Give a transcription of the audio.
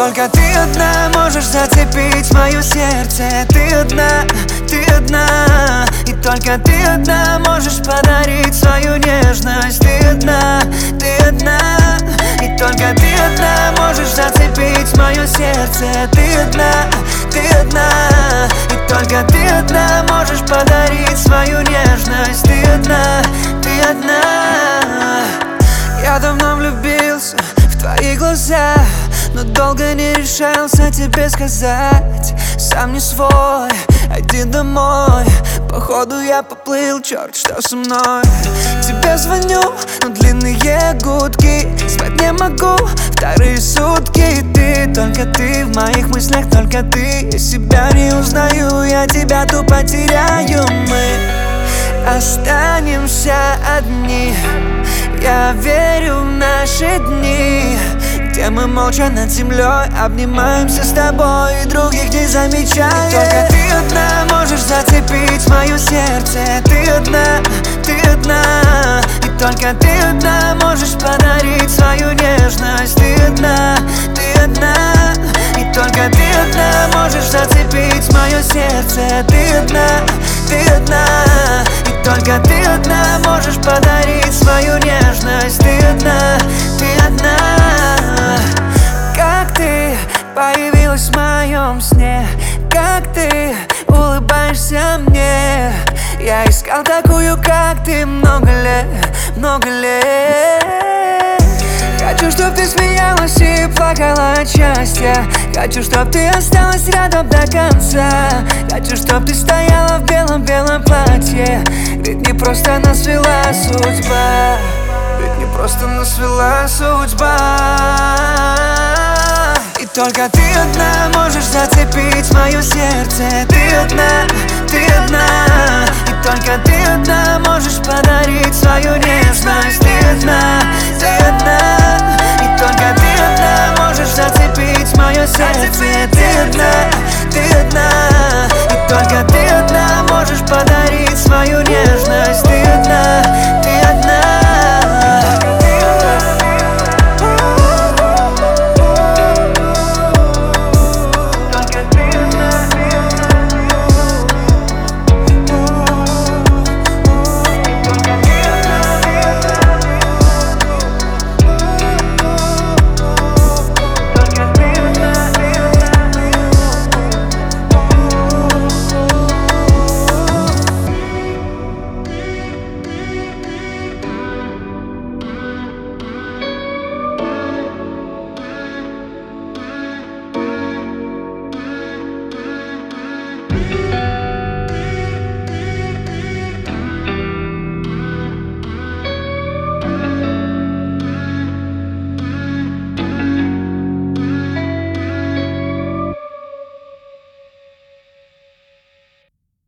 только ты одна можешь зацепить мое сердце. Ты одна, и только ты одна можешь подарить свою нежность. Ты одна, и только ты одна можешь зацепить мое сердце. Ты одна, и только ты одна можешь подарить свою нежность. Ты одна. Я давно влюбился в твои глаза, но долго не решался тебе сказать. Сам не свой, иди домой. Походу я поплыл, черт, что со мной. Тебе звоню, но длинные гудки. Спать не могу вторые сутки. Только ты в моих мыслях, только ты. Я себя не узнаю, я тебя тупо теряю. Мы останемся одни. Я верю в наши дни, где мы молча над землей обнимаемся с тобой и других не замечаем. Только ты одна можешь зацепить мое сердце. Ты одна, и только ты одна можешь подарить свою нежность. Ты одна, и только ты одна можешь зацепить мое сердце. Ты одна, и только ты одна можешь подарить свою нежность. Ты одна. Как ты появилась в моем сне, как ты улыбаешься мне. Я искал такую, как ты, много лет. Хочу, чтоб ты смеялась и плакала от счастья. Хочу, чтоб ты осталась рядом до конца. Хочу, чтоб ты стояла в белом-белом платье. Ведь не просто нас свела судьба. И только ты одна можешь зацепить мое сердце. Ты одна, и только ты одна можешь подарить свою нежность. Ты одна, и только ты одна можешь зацепить мое сердце. Ты одна, и только